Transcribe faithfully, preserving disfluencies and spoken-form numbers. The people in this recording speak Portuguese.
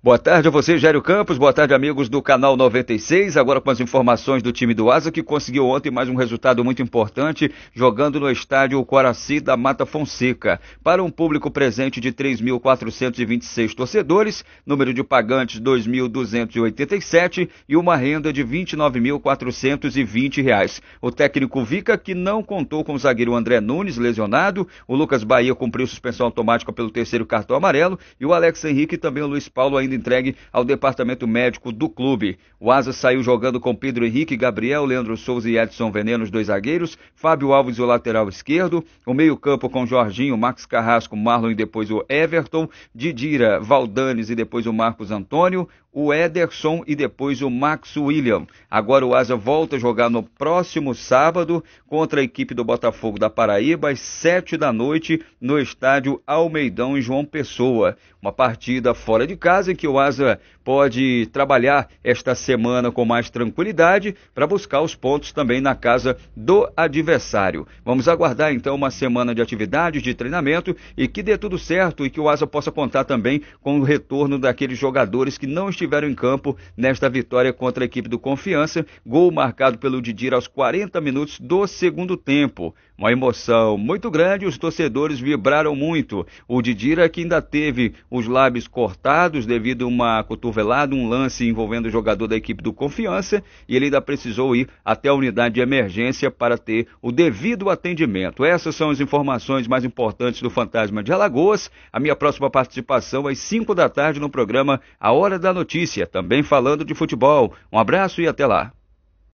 Boa tarde a você, Jairo Campos. Boa tarde, amigos do Canal noventa e seis. Agora com as informações do time do Asa, que conseguiu ontem mais um resultado muito importante, jogando no estádio Coraci da Mata Fonseca. Para um público presente de três mil quatrocentos e vinte e seis torcedores, número de pagantes dois mil duzentos e oitenta e sete e uma renda de vinte e nove mil quatrocentos e vinte reais. O técnico Vica, que não contou com o zagueiro André Nunes, lesionado, o Lucas Bahia cumpriu suspensão automática pelo terceiro cartão amarelo e o Alex Henrique e também o Luiz Paulo ainda entregue ao departamento médico do clube. O Asa saiu jogando com Pedro Henrique, Gabriel, Leandro Souza e Edson Veneno, os dois zagueiros, Fábio Alves, o lateral esquerdo, o meio-campo com Jorginho, Max Carrasco, Marlon e depois o Everton, Didira, Valdanes e depois o Marcos Antônio, o Ederson e depois o Max William. Agora o Asa volta a jogar no próximo sábado contra a equipe do Botafogo da Paraíba às sete da noite no estádio Almeidão em João Pessoa. Uma partida fora de casa em que o Asa pode trabalhar esta semana com mais tranquilidade para buscar os pontos também na casa do adversário. Vamos aguardar então uma semana de atividades, de treinamento e que dê tudo certo e que o Asa possa contar também com o retorno daqueles jogadores que não estiveram em campo nesta vitória contra a equipe do Confiança. Gol marcado pelo Didir aos quarenta minutos do segundo tempo. Uma emoção muito grande, os torcedores vibraram muito. O Didira, que ainda teve os lábios cortados devido a uma cotovelada, um lance envolvendo o jogador da equipe do Confiança, e ele ainda precisou ir até a unidade de emergência para ter o devido atendimento. Essas são as informações mais importantes do Fantasma de Alagoas. A minha próxima participação às cinco da tarde no programa A Hora da Notícia, também falando de futebol. Um abraço e até lá.